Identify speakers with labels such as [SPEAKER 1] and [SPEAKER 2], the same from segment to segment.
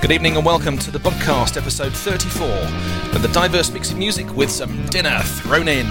[SPEAKER 1] Good evening and welcome to the podcast, episode 34, with the diverse mix of music with some dinner thrown in.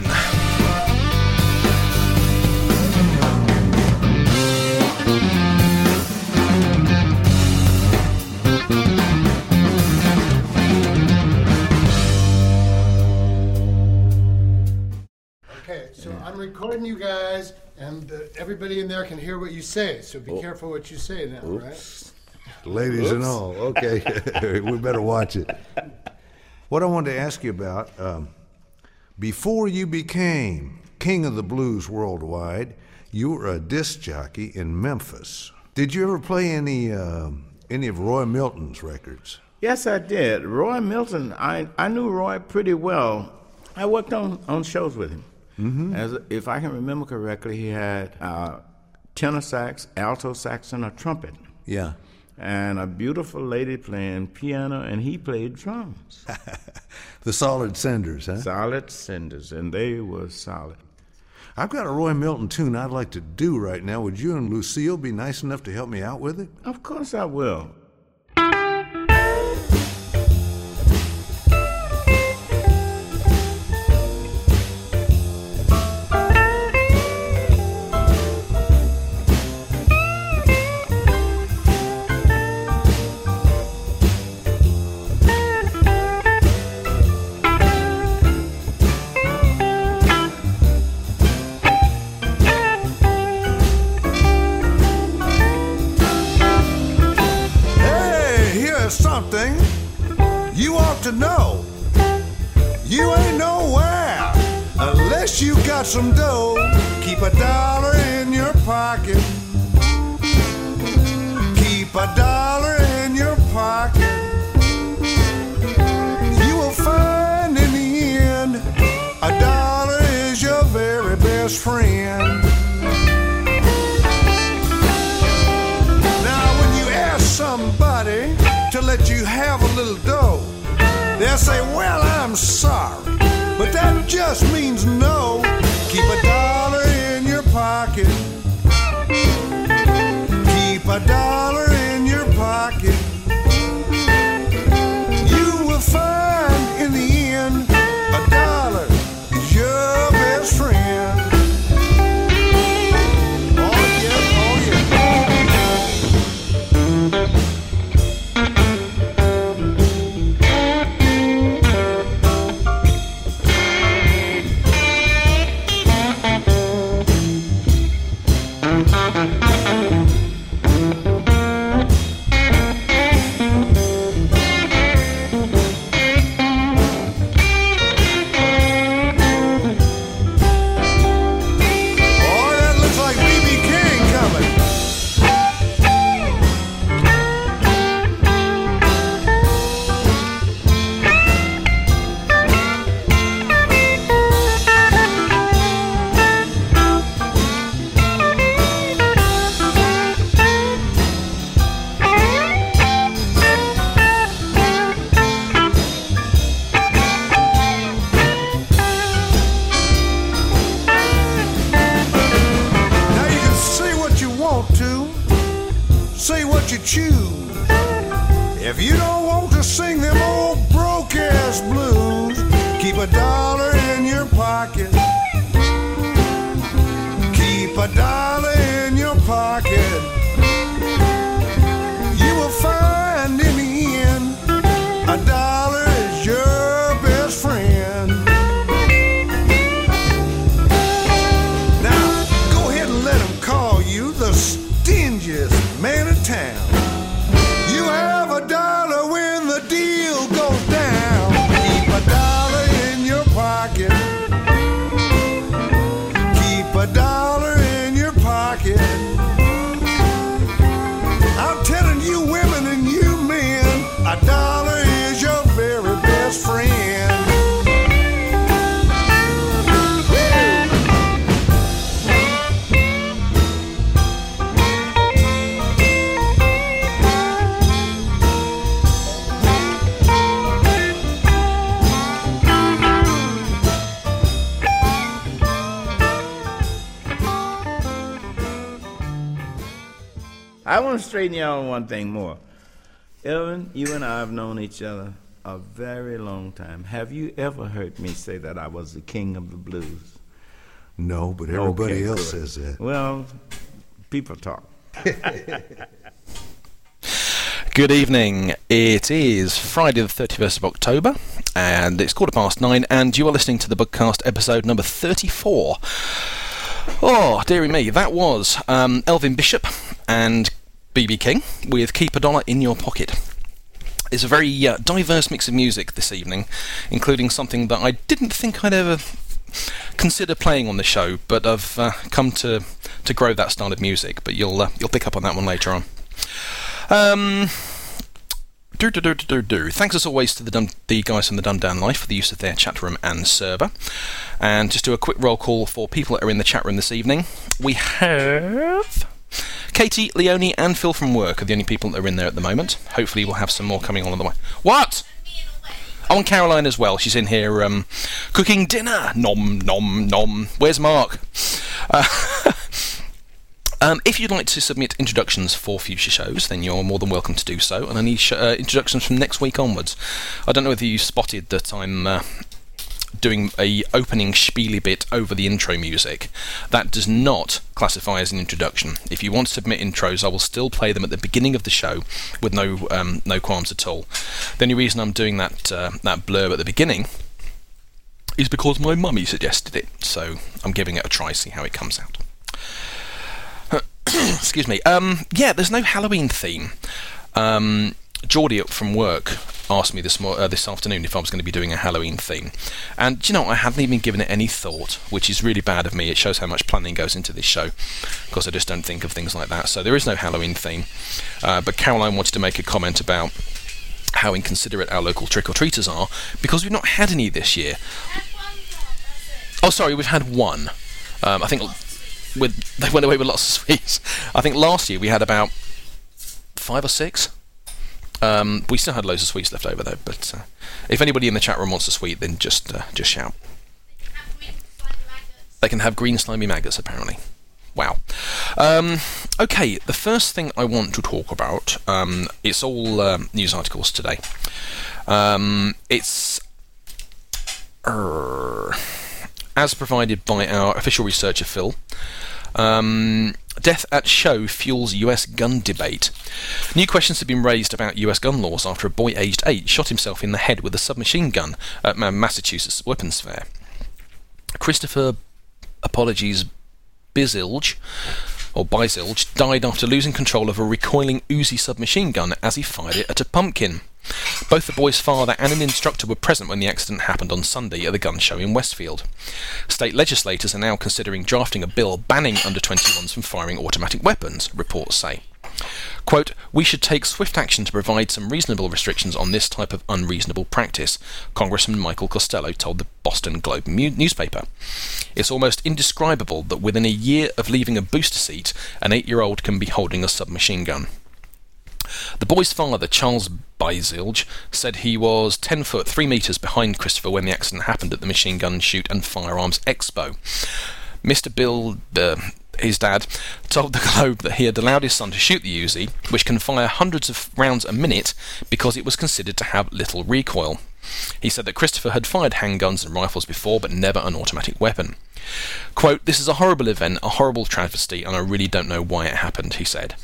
[SPEAKER 2] Okay, so I'm recording you guys, and everybody in there can hear what you say, so be careful what you say now, right?
[SPEAKER 3] Ladies and all, okay, we better watch it. What I wanted to ask you about, before you became king of the blues worldwide, you were a disc jockey in Memphis. Did you ever play any of Roy Milton's records?
[SPEAKER 4] Yes, I did. Roy Milton, I knew Roy pretty well. I worked on shows with him. Mm-hmm. If I can remember correctly, he had tenor sax, alto sax, and a trumpet.
[SPEAKER 3] Yeah.
[SPEAKER 4] And a beautiful lady playing piano, and he played drums.
[SPEAKER 3] The Solid Cinders, huh?
[SPEAKER 4] Solid Cinders, and they were solid.
[SPEAKER 3] I've got a Roy Milton tune I'd like to do right now. Would you and Lucille be nice enough to help me out with it?
[SPEAKER 4] Of course I will.
[SPEAKER 3] Something you ought to know. You ain't nowhere unless you got some dough. Keep a dollar in your pocket. Keep a dollar in your pocket. You will find in the end a dollar is your very best friend. Now when you ask somebody to let you have a little dough, they'll say, well, I'm sorry, but that just means no. Keep a dollar in your pocket. Keep a dollar in your pocket. You will find in the end a dollar is your best friend. Oh yeah, oh yeah. If you don't want to sing them old broke-ass blues, keep a dollar in your pocket. Keep a dollar in your pocket. You will find in the end a dollar is your best friend. Now, go ahead and let them call you the stingiest man in town. You have a dollar when the deal goes down. Keep a dollar in your pocket. Keep a dollar in your pocket. I'm telling you women and you men, a dollar is your very best friend.
[SPEAKER 4] I want to straighten you out on one thing more. Elvin, you and I have known each other a very long time. Have you ever heard me say that I was the king of the blues?
[SPEAKER 3] No, but everybody
[SPEAKER 4] Okay,
[SPEAKER 3] else
[SPEAKER 4] good.
[SPEAKER 3] says that.
[SPEAKER 4] Well, people talk.
[SPEAKER 1] Good evening. It is Friday the 31st of October, and it's 9:15, and you are listening to the Bugcast episode number 34. Oh, dearie me, that was Elvin Bishop and B.B. King with Keep a Dollar in Your Pocket. It's a very diverse mix of music this evening, including something that I didn't think I'd ever consider playing on the show, but I've come to grow that style of music. But you'll pick up on that one later on. Thanks as always to the guys from the Dumb Life for the use of their chat room and server. And just do a quick roll call for people that are in the chat room this evening. We have Katie, Leonie and Phil from work are the only people that are in there at the moment. Hopefully we'll have some more coming on the way. What? Oh, and Caroline as well. She's in here cooking dinner. Nom, nom, nom. Where's Mark? If you'd like to submit introductions for future shows, then you're more than welcome to do so. And I need introductions from next week onwards. I don't know whether you spotted that I'm doing a opening spiely bit over the intro music. That does not classify as an introduction. If you want to submit intros, I will still play them at the beginning of the show with no qualms at all. The only reason I'm doing that blurb at the beginning is because my mummy suggested it, so I'm giving it a try, see how it comes out. Excuse me. There's no Halloween theme. Geordie up from work asked me this afternoon if I was going to be doing a Halloween theme, and I hadn't even given it any thought, which is really bad of me. It shows how much planning goes into this show, because I just don't think of things like that. So there is no Halloween theme, but Caroline wanted to make a comment about how inconsiderate our local trick-or-treaters are, because we've not had any this year. Oh, sorry, we've had one. I think they went away with lots of sweets. I think last year we had about 5 or 6. We still had loads of sweets left over though, but if anybody in the chat room wants a sweet, then just shout. They can have green slimy maggots, apparently. Wow. Okay, the first thing I want to talk about, it's all news articles today. It's as provided by our official researcher, Phil. Death at show fuels US gun debate. New questions have been raised about US gun laws after a boy aged 8 shot himself in the head with a submachine gun at Massachusetts Weapons Fair. Christopher Bizilge died after losing control of a recoiling Uzi submachine gun as he fired it at a pumpkin. Both the boy's father and an instructor were present when the accident happened on Sunday at the gun show in Westfield. State legislators are now considering drafting a bill banning under-21s from firing automatic weapons, reports say. Quote, "We should take swift action to provide some reasonable restrictions on this type of unreasonable practice," Congressman Michael Costello told the Boston Globe newspaper. "It's almost indescribable that within a year of leaving a booster seat, an 8-year-old can be holding a submachine gun." The boy's father, Charles Bizilge, said he was 10 foot 3 meters behind Christopher when the accident happened at the Machine Gun Shoot and Firearms Expo. Mr. Bill, his dad, told the Globe that he had allowed his son to shoot the Uzi, which can fire hundreds of rounds a minute, because it was considered to have little recoil. He said that Christopher had fired handguns and rifles before, but never an automatic weapon. Quote, "This is a horrible event, a horrible travesty, and I really don't know why it happened," he said.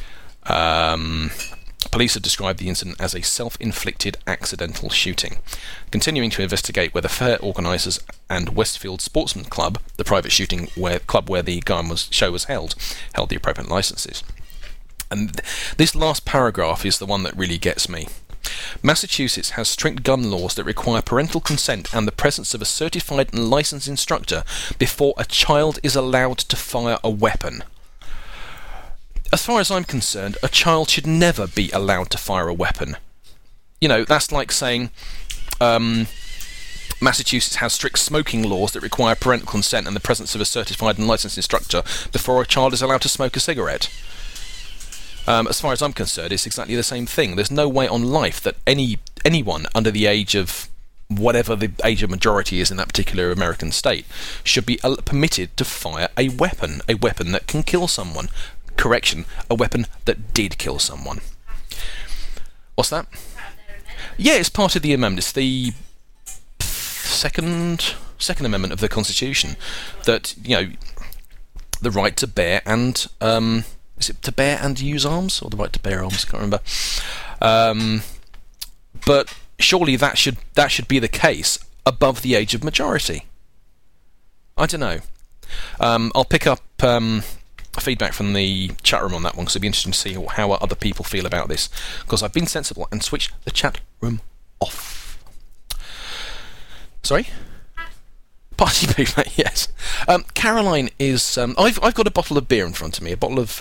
[SPEAKER 1] Police have described the incident as a self-inflicted accidental shooting, continuing to investigate whether fair organisers and Westfield Sportsman Club, the private shooting club where the show was held the appropriate licences. And this last paragraph is the one that really gets me. Massachusetts has strict gun laws that require parental consent and the presence of a certified and licensed instructor before a child is allowed to fire a weapon. As far as I'm concerned, a child should never be allowed to fire a weapon. That's like saying Massachusetts has strict smoking laws that require parental consent and the presence of a certified and licensed instructor before a child is allowed to smoke a cigarette. As far as I'm concerned, it's exactly the same thing. There's no way on life that anyone under the age of whatever the age of majority is in that particular American state should be permitted to fire a weapon that can kill someone. Correction, a weapon that did kill someone. What's that? Yeah, it's part of the amendment. It's the second amendment of the Constitution that, you know, the right to bear and is it to bear and use arms, or the right to bear arms? I can't remember. But surely that should be the case above the age of majority. I don't know. I'll pick up feedback from the chat room on that one, because it'd be interesting to see how other people feel about this, because I've been sensible and switched the chat room off. Sorry? Party pooper, yes. Caroline is... I've got a bottle of beer in front of me, a bottle of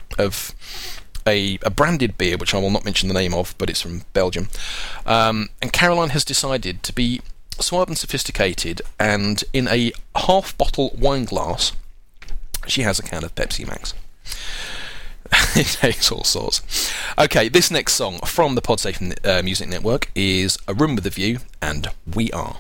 [SPEAKER 1] a branded beer, which I will not mention the name of, but it's from Belgium. And Caroline has decided to be suave and sophisticated, and in a half-bottle wine glass, she has a can of Pepsi Max. It takes all sorts. Okay, this next song from the Podsafe Music Network is A Room with a View and We Are.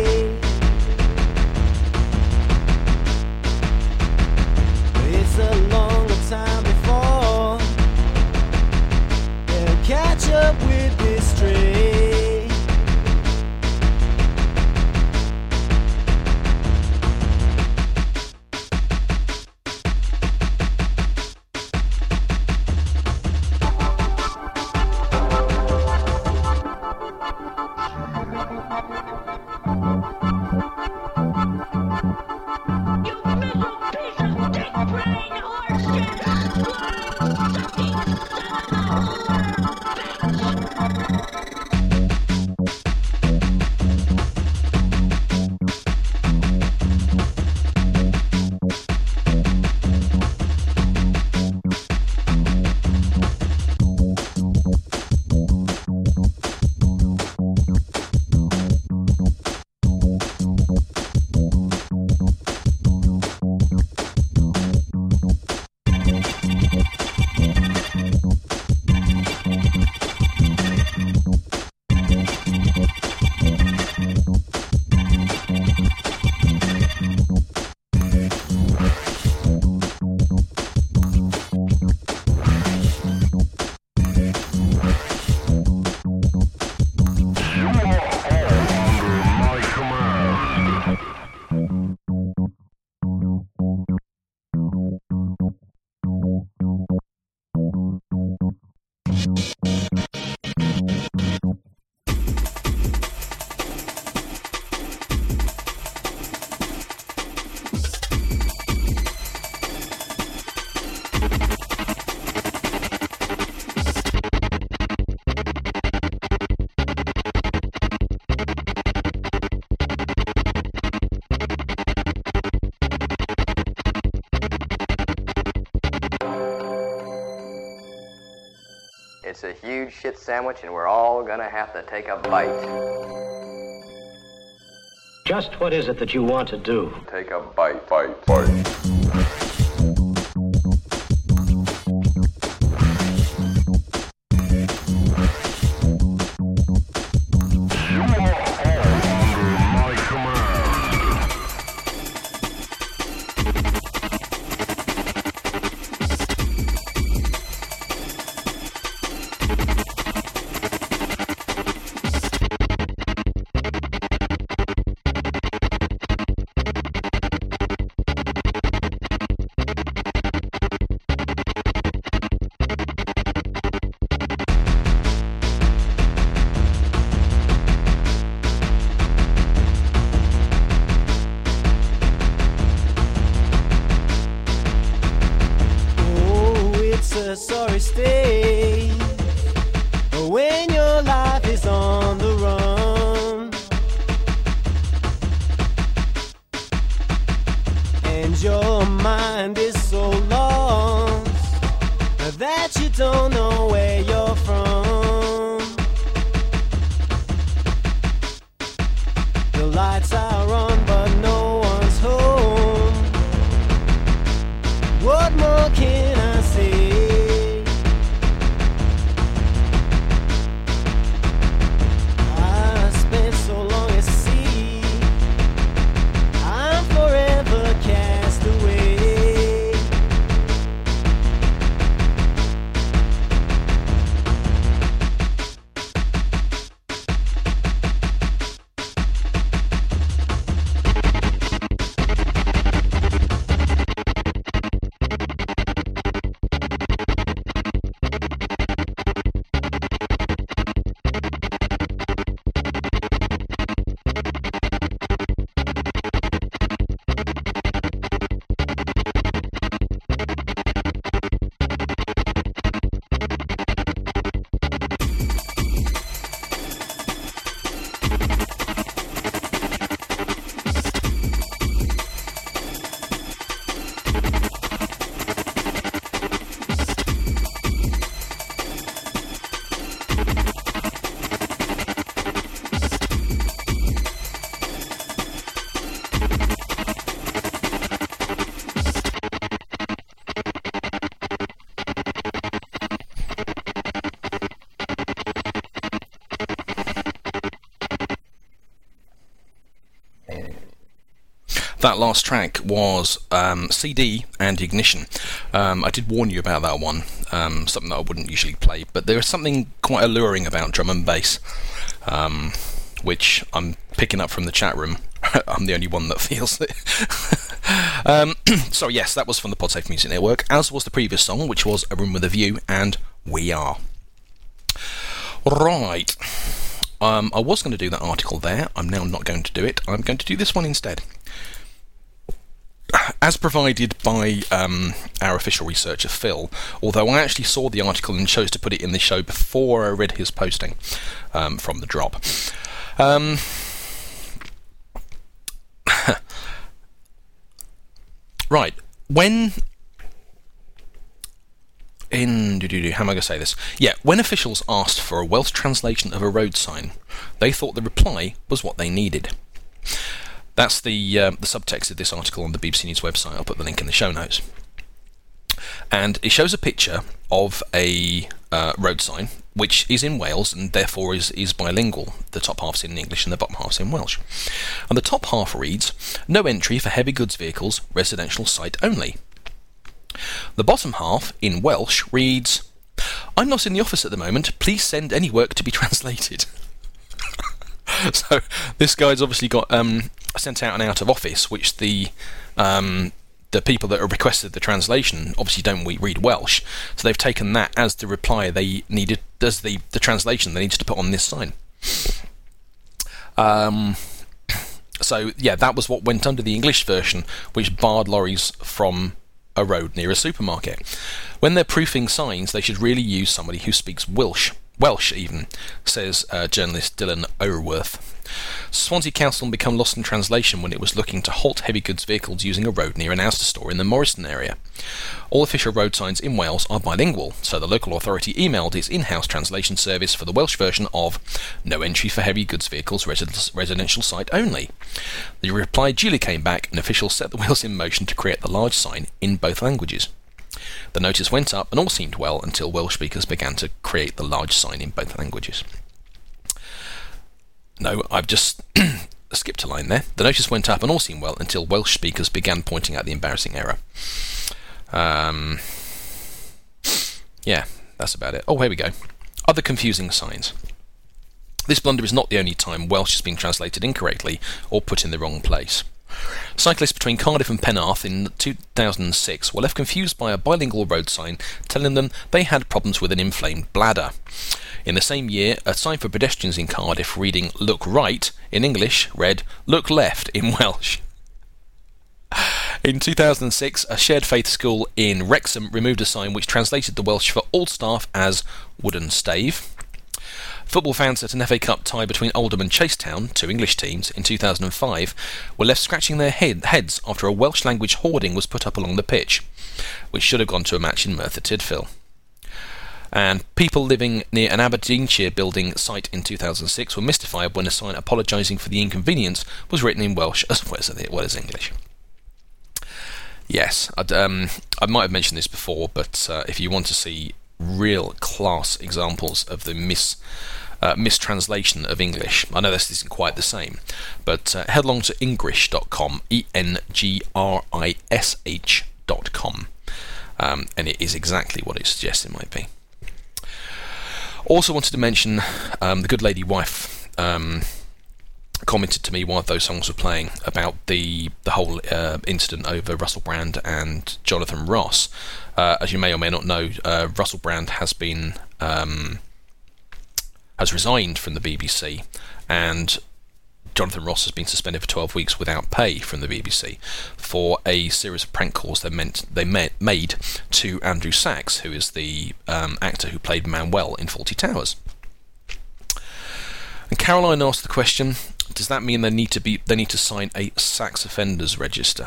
[SPEAKER 5] It's a It's a huge shit sandwich, and we're all gonna have to take a bite.
[SPEAKER 6] Just what is it that you want to do?
[SPEAKER 5] Take a bite.
[SPEAKER 7] A sorry state when your life is on the run and your mind is so lost that you don't know where you're from. The lights are on but no one's home. What more can I say?
[SPEAKER 1] That last track was CD and Ignition. I did warn you about that one, something that I wouldn't usually play, but there is something quite alluring about drum and bass, which I'm picking up from the chat room. I'm the only one that feels it. So yes, that was from the Podsafe Music Network, as was the previous song, which was A Room with a View and We Are. Right. I was going to do that article there. I'm now not going to do it. I'm going to do this one instead. As provided by our official researcher Phil, although I actually saw the article and chose to put it in the show before I read his posting from the drop. Right, when... how am I going to say this? Yeah, when officials asked for a Welsh translation of a road sign, they thought the reply was what they needed. That's the subtext of this article on the BBC News website. I'll put the link in the show notes. And it shows a picture of a road sign, which is in Wales and therefore is bilingual. The top half's in English and the bottom half's in Welsh. And the top half reads, "No entry for heavy goods vehicles, residential site only." The bottom half, in Welsh, reads, "I'm not in the office at the moment, please send any work to be translated." So this guy's obviously got sent out and out of office, which the people that have requested the translation obviously don't read Welsh, so they've taken that as the reply they needed, as the translation they needed to put on this sign. So yeah, that was what went under the English version, which barred lorries from a road near a supermarket. When they're proofing signs, they should really use somebody who speaks Welsh, Welsh even, says journalist Dylan Owerworth. Swansea Council became lost in translation when it was looking to halt heavy goods vehicles using a road near an Asda store in the Morriston area. All official road signs in Wales are bilingual, so the local authority emailed its in-house translation service for the Welsh version of "No entry for heavy goods vehicles, residential site only." The reply duly came back, and officials set the wheels in motion to create the large sign in both languages. The notice went up and all seemed well until Welsh speakers began to create the large sign in both languages. No, I've just skipped a line there. The notice went up and all seemed well until Welsh speakers began pointing out the embarrassing error. Yeah, that's about it. Oh, here we go. Other confusing signs. This blunder is not the only time Welsh has been translated incorrectly or put in the wrong place. Cyclists between Cardiff and Penarth in 2006 were left confused by a bilingual road sign telling them they had problems with an inflamed bladder. In the same year, a sign for pedestrians in Cardiff reading "Look right" in English read "Look left" in Welsh. In 2006, a shared faith school in Wrexham removed a sign which translated the Welsh for all staff as "wooden stave." Football fans at an FA Cup tie between Oldham and Chasetown, two English teams, in 2005, were left scratching their heads after a Welsh language hoarding was put up along the pitch, which should have gone to a match in Merthyr Tydfil. And people living near an Aberdeenshire building site in 2006 were mystified when a sign apologising for the inconvenience was written in Welsh as well as English. Yes, I might have mentioned this before, but if you want to see real class examples of the mistranslation of English, I know this isn't quite the same, but head along to Engrish.com, ENGRISH.com, and it is exactly what it suggests it might be. Also wanted to mention the good lady wife commented to me while those songs were playing about the whole incident over Russell Brand and Jonathan Ross. As you may or may not know, Russell Brand has resigned from the BBC, and Jonathan Ross has been suspended for 12 weeks without pay from the BBC for a series of prank calls they made to Andrew Sachs, who is the actor who played Manuel in Fawlty Towers. And Caroline asked the question, does that mean they need to sign a Sachs offenders register?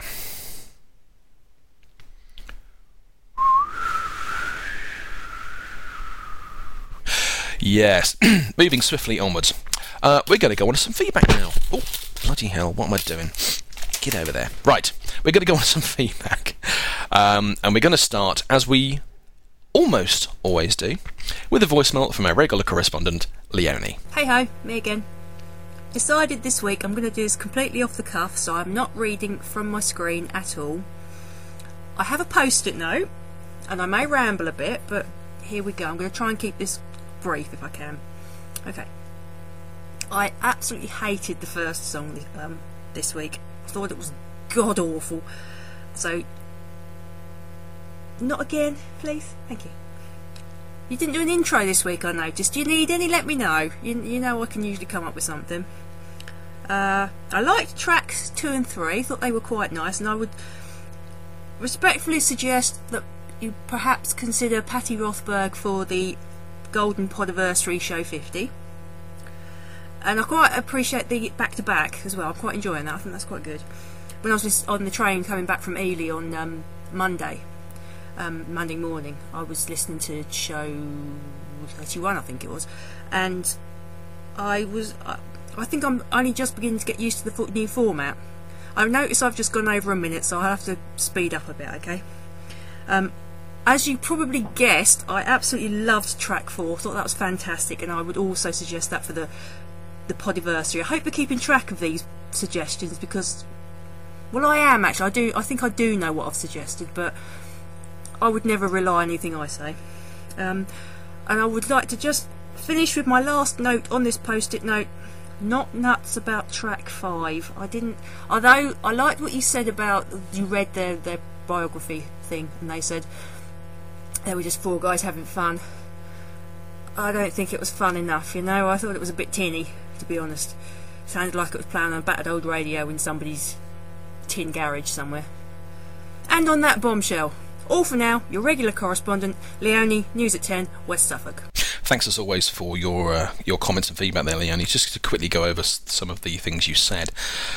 [SPEAKER 1] Yes. Moving swiftly onwards. We're going to go on to some feedback now. Oh, bloody hell, what am I doing? Get over there. Right, we're going to go on to some feedback. And we're going to start, as we almost always do, with a voicemail from our regular correspondent, Leonie.
[SPEAKER 8] Hey ho, me again. Decided this week I'm going to do this completely off the cuff, so I'm not reading from my screen at all. I have a post-it note, and I may ramble a bit, but here we go. I'm going to try and keep this brief if I can. Okay. I absolutely hated the first song this week. I thought it was god-awful. So, not again, please. Thank you. You didn't do an intro this week, I noticed. Do you need any? Let me know. You know I can usually come up with something. I liked tracks 2 and 3. Thought they were quite nice, and I would respectfully suggest that you perhaps consider Patty Rothberg for the Golden Podiversary Show 50. And I quite appreciate the back-to-back as well. I'm quite enjoying that. I think that's quite good. When I was on the train coming back from Ely on Monday morning, I was listening to show 81, I think it was, and I think I'm only just beginning to get used to the new format. I notice I've just gone over a minute, so I'll have to speed up a bit, okay? As you probably guessed, I absolutely loved track 4. Thought that was fantastic, and I would also suggest that for the Podiversary. I hope you're keeping track of these suggestions, because, well, I am actually. I think I do know what I've suggested, but I would never rely on anything I say. And I would like to just finish with my last note on this post-it note. Not nuts about track 5. Although I liked what you said about, you read their biography thing, and they said they were just 4 guys having fun. I don't think it was fun enough, you know. I thought it was a bit tinny, to be honest. Sounded like it was playing on a battered old radio in somebody's tin garage somewhere. And on that bombshell, all for now, your regular correspondent, Leonie, News at 10, West Suffolk.
[SPEAKER 1] Thanks as always for your comments and feedback there, Leonie. Just to quickly go over some of the things you said.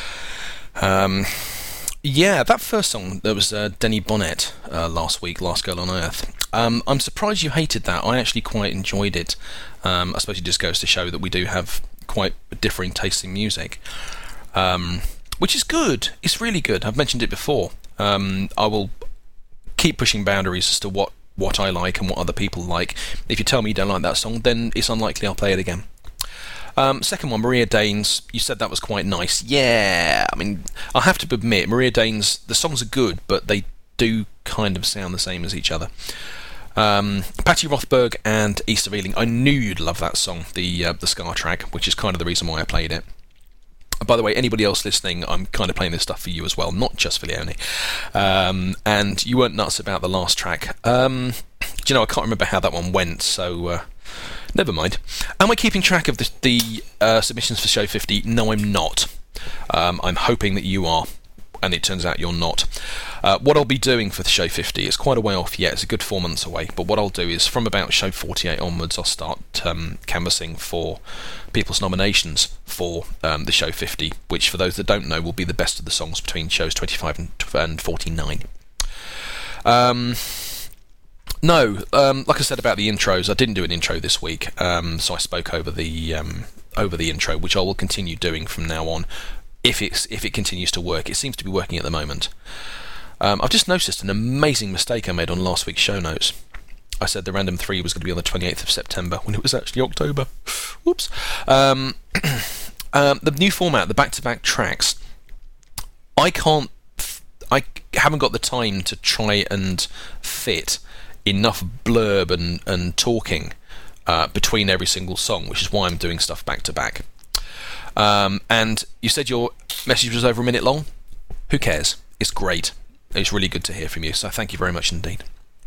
[SPEAKER 1] Yeah, that first song, there was Denny Bonnet last week, Last Girl on Earth. I'm surprised you hated that. I actually quite enjoyed it. I suppose it just goes to show that we do have quite differing tastes in music, which is good. It's really good. I've mentioned it before. I will keep pushing boundaries as to what I like and what other people like. If you tell me you don't like that song, then it's unlikely I'll play it again. Second one, Maria Danes. You said that was quite nice. Yeah, I mean, I have to admit, Maria Danes, the songs are good, but they do kind of sound the same as each other. Patty Rothberg and Easter Ealing. I knew you'd love that song, the Scar track, which is kind of the reason why I played it. By the way, anybody else listening, I'm kind of playing this stuff for you as well, not just for Leonie. And you weren't nuts about the last track. Do you know, I can't remember how that one went, so never mind. Am I keeping track of the submissions for Show 50? No, I'm not. I'm hoping that you are, and it turns out you're not. What I'll be doing for the Show 50, it's quite a way off yet, it's a good 4 months away, but what I'll do is from about Show 48 onwards, I'll start canvassing for people's nominations for the Show 50, which for those that don't know will be the best of the songs between shows 25 and 49. No, like I said about the intros, I didn't do an intro this week, so I spoke over the intro, which I will continue doing from now on if it continues to work. It seems to be working at the moment. I've just noticed an amazing mistake I made on last week's show notes. I said the Random 3 was going to be on the 28th of September when it was actually October. Whoops. The new format, the back-to-back tracks, I haven't got the time to try and fit enough blurb and talking between every single song, which is why I'm doing stuff back to back. And you said your message was over a minute long. Who cares? It's great. It's really good to hear from you, so thank you very much indeed.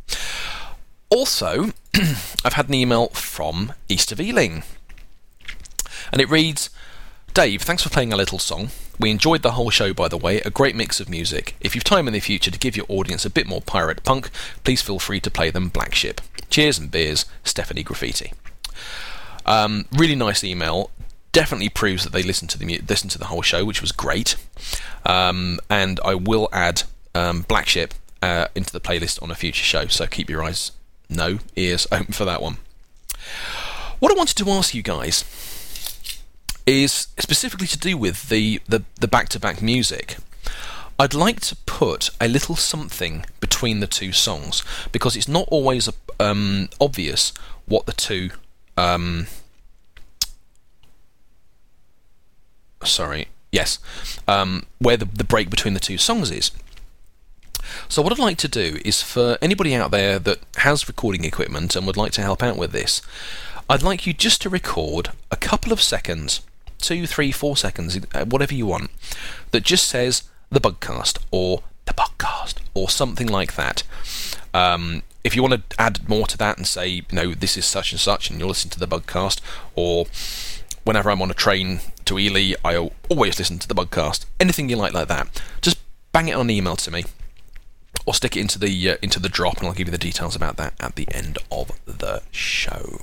[SPEAKER 1] Also, I've had an email from East of Ealing, and it reads, Dave, thanks for playing a little song. We enjoyed the whole show, by the way, a great mix of music. If you've time in the future to give your audience a bit more pirate punk, please feel free to play them Black Ship. Cheers and beers, Stephanie Graffiti. Really nice email. Definitely proves that they listened to the whole show, which was great. And I will add Black Ship into the playlist on a future show, so keep your ears open for that one. What I wanted to ask you guys is specifically to do with the back-to-back music. I'd like to put a little something between the two songs, because it's not always obvious what the two where the break between the two songs is. So what I'd like to do is, for anybody out there that has recording equipment and would like to help out with this, I'd like you just to record a couple of seconds, 2, 3, 4 seconds, whatever you want, that just says the Bugcast or the podcast or something like that. If you want to add more to that and say, this is such and such and you'll listen to the Bugcast, or whenever I'm on a train to Ely, I always listen to the Bugcast, anything you like that, just bang it on an email to me, or stick it into the drop, and I'll give you the details about that at the end of the show.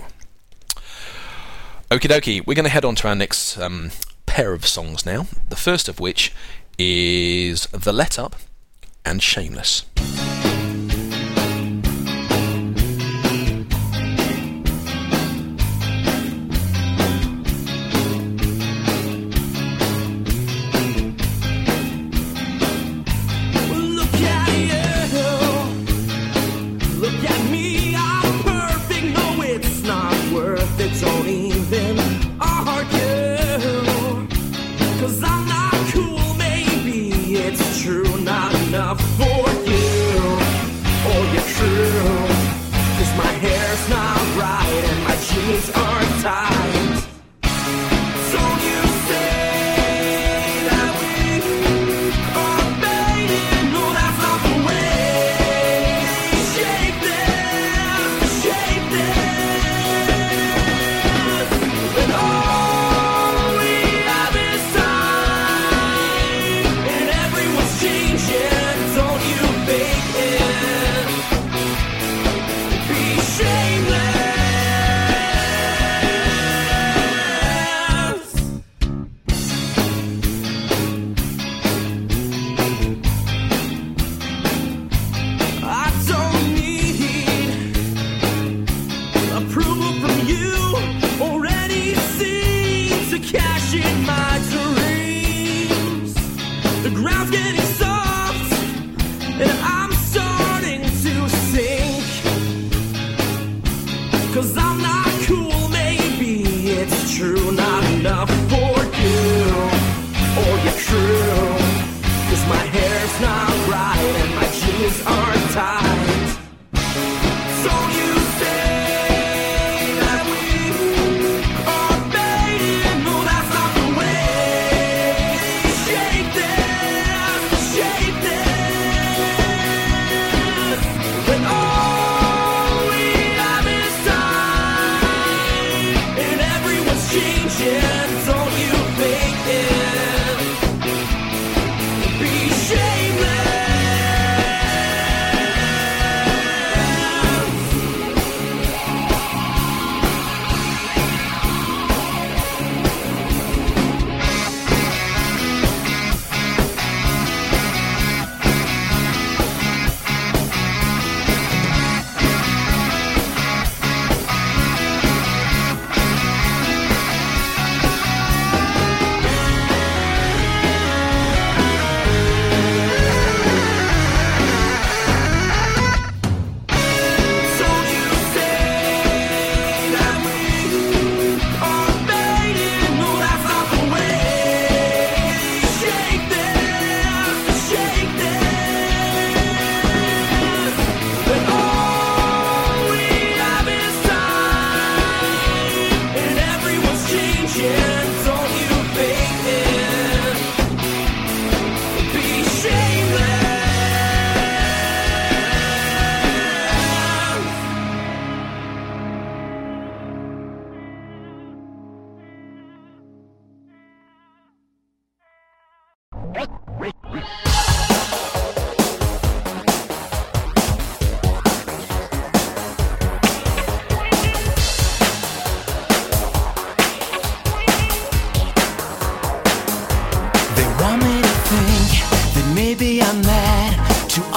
[SPEAKER 1] Okie dokie, we're going to head on to our next pair of songs now, the first of which is The Let Up and Shameless.
[SPEAKER 9] True, not enough for you.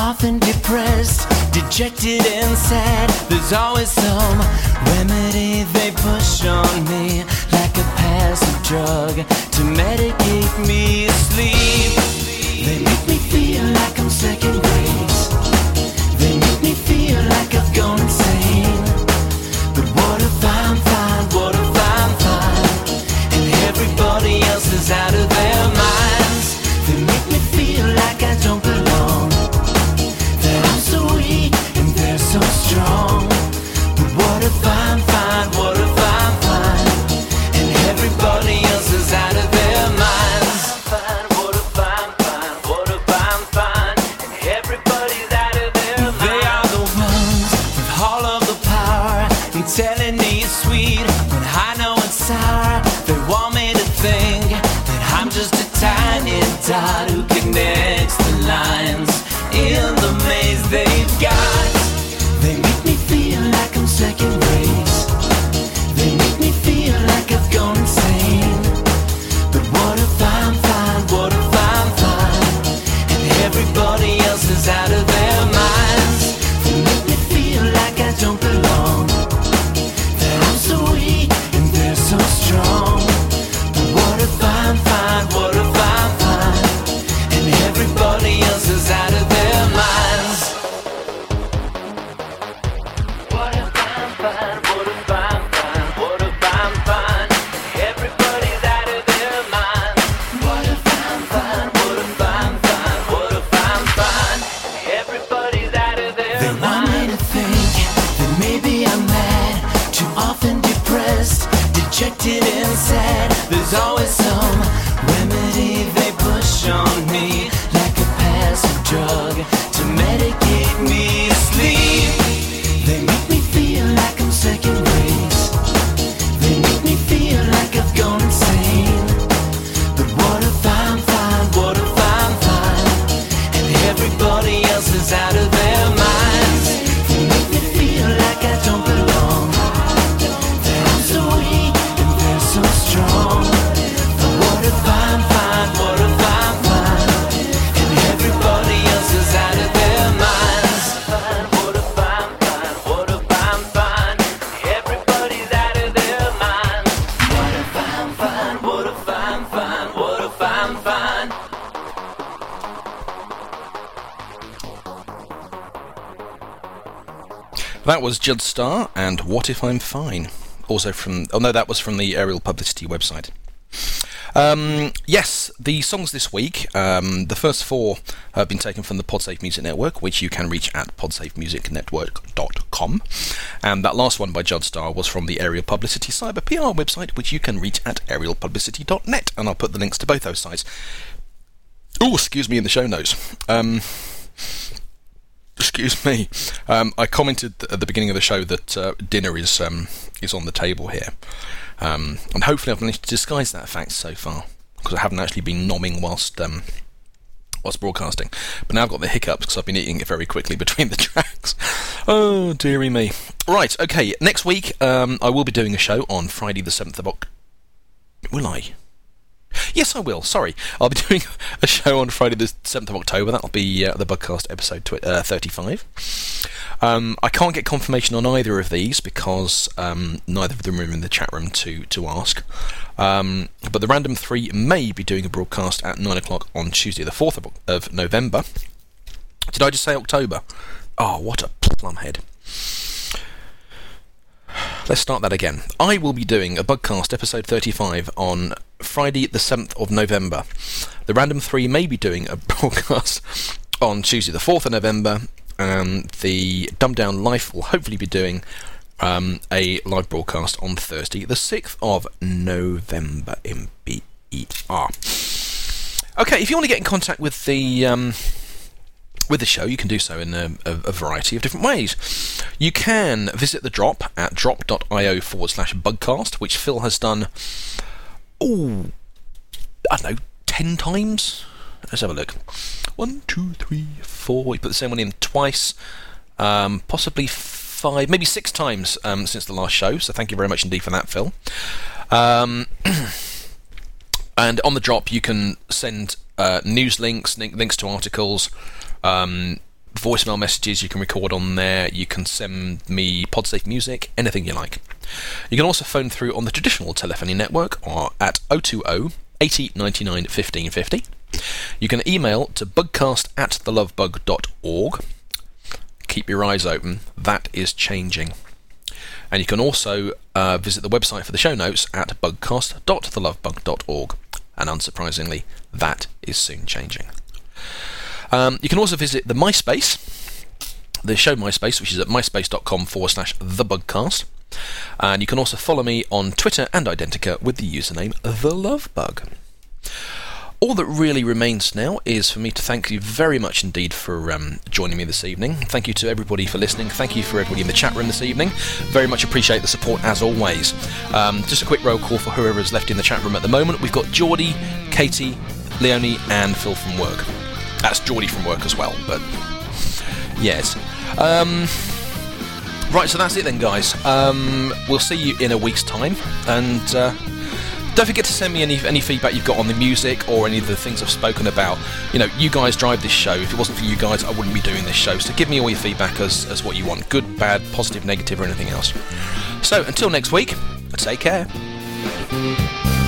[SPEAKER 7] often depressed, dejected and sad. There's always some remedy they push on me, like a passive drug to medicate me asleep. They make me feel like I'm second race. They make me feel like I've gone insane. But what if I'm fine? What if I'm fine? And everybody else is out of their minds. They make me feel like I don't belong, that I'm so weak and they're so strong. But what if I'm fine? What if I'm fine? And everybody else is out of their minds. What if I'm fine? What if I'm fine? And everybody's out of their minds. They are the ones with all of the power and telling me it's sweet when I know it's sour. They want me to think that I'm just a tiny dot who connects the lines in the maze they've got. They make me feel like I'm second race. They make me feel like I've gone insane. But what if I'm fine? What if I'm fine? And everybody else is out of their minds. They make me feel like I don't belong, that I'm so weak and they're so strong. But what if I'm fine? What if I'm fine? And everybody else is out of their minds. What if I'm fine? What if I'm fine? What if I'm fine? Everybody's out of their minds. What if I'm fine? What if I'm fine? What if I'm fine? Everybody's out of their minds. They want me to think that maybe I'm mad, too often depressed, dejected and sad. There's always some remedy they push on me, like a passive drug to medicate me asleep. They make me feel like I'm second race. They make me feel like I've gone insane. But what if I'm fine? What if I'm fine? And everybody else is out of their minds. They make me feel like I don't belong, that I'm so weak and they're so strong. But what if I'm fine? What if I'm fine? And everybody else is out of their minds. What if I'm fine? What if I'm fine? Everybody's out of their minds. What if I'm fine? What if I'm fine? What if I'm fine?
[SPEAKER 1] That was Judd Starr and What If I'm Fine? Also from... Oh no, that was from the Aerial Publicity website. Yes, the songs this week, the first four have been taken from the Podsafe Music Network, which you can reach at podsafemusicnetwork.com. And that last one by Judd Starr was from the Aerial Publicity Cyber PR website, which you can reach at aerialpublicity.net. And I'll put the links to both those sites. Oh, excuse me, in the show notes. Excuse me. I commented at the beginning of the show that dinner is on the table here. And hopefully I've managed to disguise that fact so far, because I haven't actually been nomming whilst broadcasting. But now I've got the hiccups because I've been eating it very quickly between the tracks. Oh, dearie me. Right, okay, next week I will be doing a show on Friday the 7th of October. Will I? Yes, I will. Sorry. I'll be doing a show on Friday the 7th of October. That'll be the Bugcast episode 35. I can't get confirmation on either of these because neither of them are in the chat room to ask. But the Random 3 may be doing a broadcast at 9 o'clock on Tuesday the 4th of November. Did I just say October? Oh, what a plumhead. Let's start that again. I will be doing a Bugcast episode 35 on Friday the 7th of November. The Random 3 may be doing a broadcast on Tuesday the 4th of November. The Dumbed Down Life will hopefully be doing a live broadcast on Thursday the 6th of November in BER. Okay, if you want to get in contact with the show, you can do so in a variety of different ways. You can visit the Drop at drop.io/bugcast, which Phil has done, I don't know, 10 times? Let's have a look. 1, 2, 3, 4. He put the same one in twice, possibly 5, maybe 6 times since the last show, so thank you very much indeed for that, Phil. And on the Drop, you can send news links to articles, voicemail messages you can record on there. You can send me PodSafe music, anything you like. You can also phone through on the traditional telephony network or at 020 80 99 1550. You can email to bugcast@thelovebug.org. Keep your eyes open, that is changing. And you can also visit the website for the show notes at bugcast.thelovebug.org. And unsurprisingly, that is soon changing. You can also visit the MySpace, the show MySpace, which is at myspace.com/thebugcast. And you can also follow me on Twitter and Identica with the username TheLoveBug. All that really remains now is for me to thank you very much indeed for joining me this evening. Thank you to everybody for listening. Thank you for everybody in the chat room this evening. Very much appreciate the support as always. Just a quick roll call for whoever's left in the chat room at the moment. We've got Geordie, Katie, Leonie and Phil from work. That's Geordie from work as well, but yes. Right, so that's it then, guys. We'll see you in a week's time, and don't forget to send me any feedback you've got on the music or any of the things I've spoken about. You know, you guys drive this show. If it wasn't for you guys, I wouldn't be doing this show. So give me all your feedback as what you want. Good, bad, positive, negative, or anything else. So until next week, take care.